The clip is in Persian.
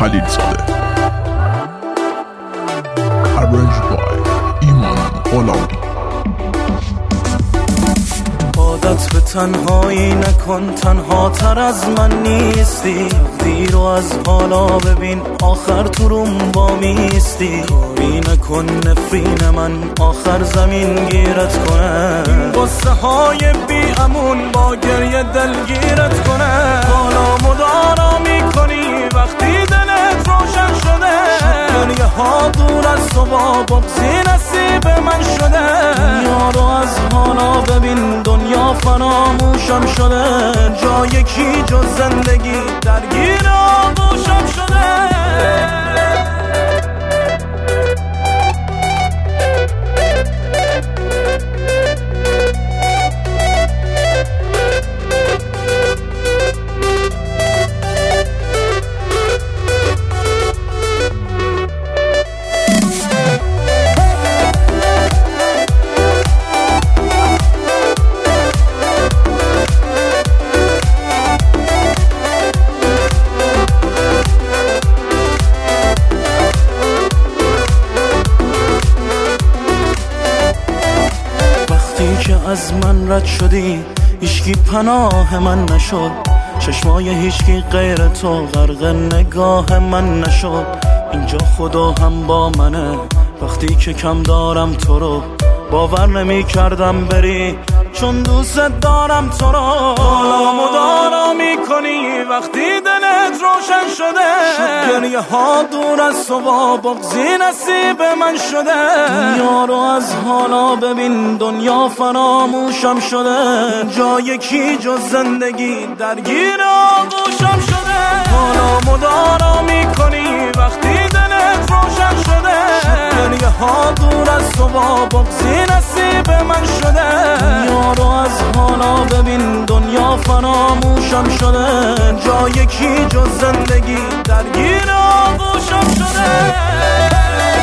خلیل زاده. Arranged by ایمان غلامی. عادت به تنهایی نکن، تنها تر از من نیستی. دیر و از حالا ببین آخر تو روم با میستی. کاری نکن نفرین من آخر زمین گیرت کنه. این قصه های بی امون با گریه دلگیرت کنه. حالا مدارا میکنی وقتی دلت روشن شده. گریه ها دور از تو با بغضی نصیب من شده. دنیا رو از حالا ببین دنیا فراموشم شده. جای کی جز زندگی درگیر آغوشم شده. که از من رد شدی هیچکی پناه من نشد. چشمای هیچکی غیر تو غرق نگاه من نشد. اینجا خدا هم با منه وقتی که کم دارم تو رو. باور نمی کردم بری چون دوست دارم تو رو. حالا مدارا میکنی وقتی دلت روشن شده. گریه ها دور از تو با بغضی نصیب من شده. دنیا رو از حالا ببین دنیا فراموشم شده. جای کی جز زندگی درگیر آغوشم شده. حالا مدارا میکنی وقتی دلت روشن شده. گریه ها دور از تو با بغضی نصیب من شده. دنیا رو از حالا ببین دنیا فراموشم شده. جای کی جز زندگی درگیر آغوشم شده.